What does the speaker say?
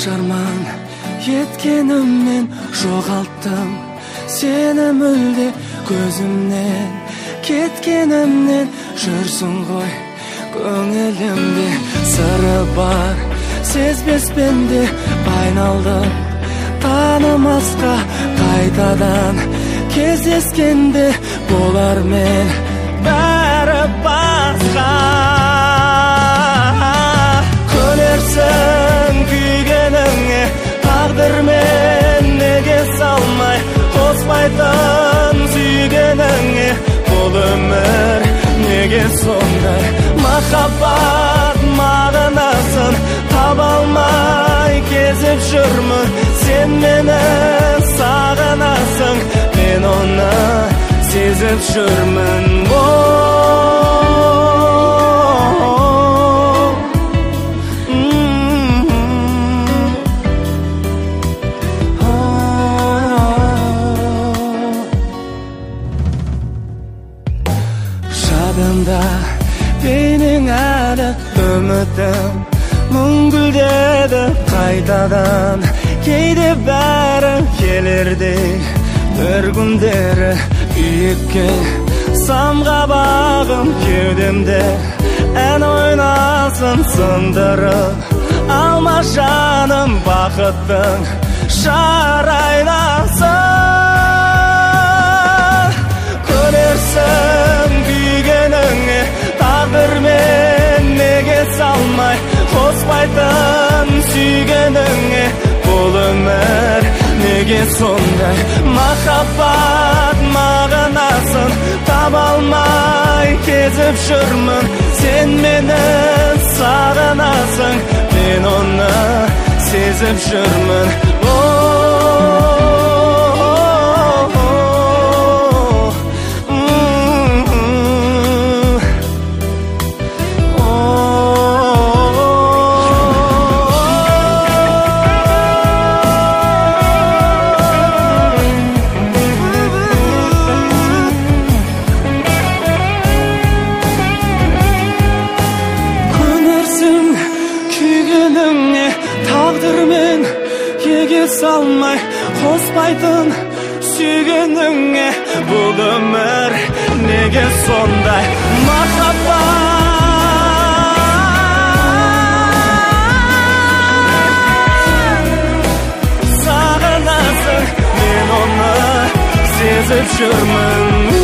Шашарман еткеніммен жоғалттым сені мүлде көзімнен кеткенімнен жүрсің ғой көңілімде сыры бар сезбеспен де айналдым танымасқа қайтадан кездескенде болар мен бәрі басқа көнерсің күйгеніңе тағдырмен неге салмай қоспайтын сүйгеніңе бұл өмір неге сондай махаббат мағынасын таба алмай кезіп жүрмін сен мені сағынасың мен оны сезіп жүрмін жадымда бейнең әлі үмітім мүңгілдеді қайтадан кейде бәрі келердей бір күндері үйікке самғабағым кеудемде ән ойнасын сындырып алма жаным бақыттың шар айнасын көрерсің күйгеніңе тағдырмен неге салмай қоспайтын сүйгеніңе бұл өмір неге сондай махаббат мағынасын таба алмай кезіп жүрмін сен мені сағынасың мен оны сезіп жүрмін тағдырмен неге салмай қоспайтын сүйгеніңе бұл өмір неге сондай махаббат сағынасың мен оны сезіп жүрмін